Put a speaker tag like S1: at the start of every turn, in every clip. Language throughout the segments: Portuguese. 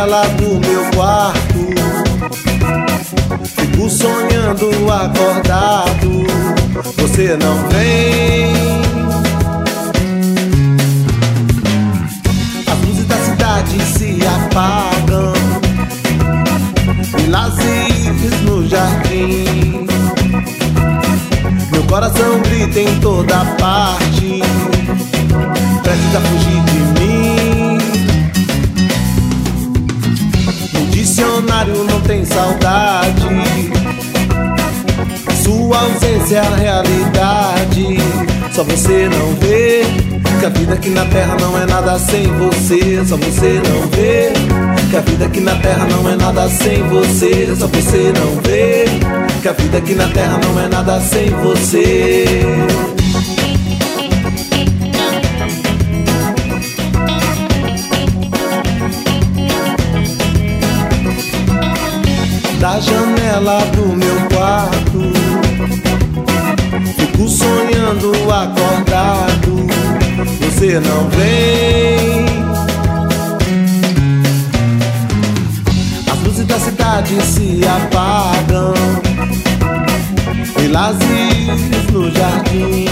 S1: janela do meu quarto, fico sonhando acordado, você não vem. As luzes da cidade se apagam, Lilazes no jardim, meu coração grita em toda parte, precisa fugir de mim. No dicionário não tem saudade, sua ausência é a realidade. Só você não vê que a vida aqui na terra não é nada sem você. Só você não vê que a vida aqui na terra não é nada sem você. Só você não vê que a vida aqui na terra não é nada sem você. Da janela do meu quarto, fico sonhando acordado, você não vem. As luzes da cidade se apagam, Lilazes no jardim,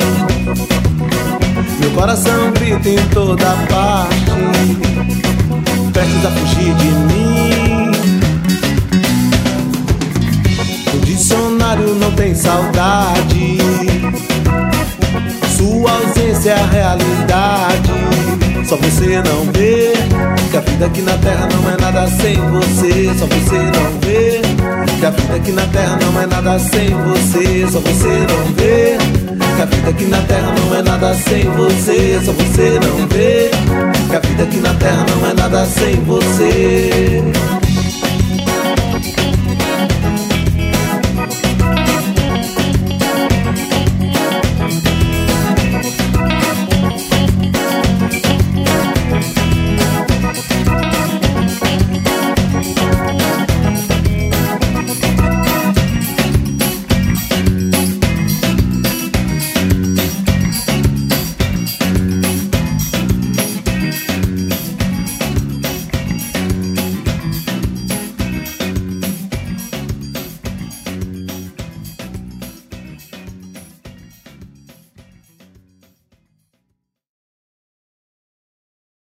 S1: meu coração grita em toda parte, precisa fugir de mim. No dicionário não tem saudade, sua ausência é a realidade. Só você não vê que a vida aqui na terra não é nada sem você. Só você não vê que a vida aqui na terra não é nada sem você. Só você não vê que a vida aqui na terra não é nada sem você. Só você não vê que a vida aqui na terra não é nada sem você.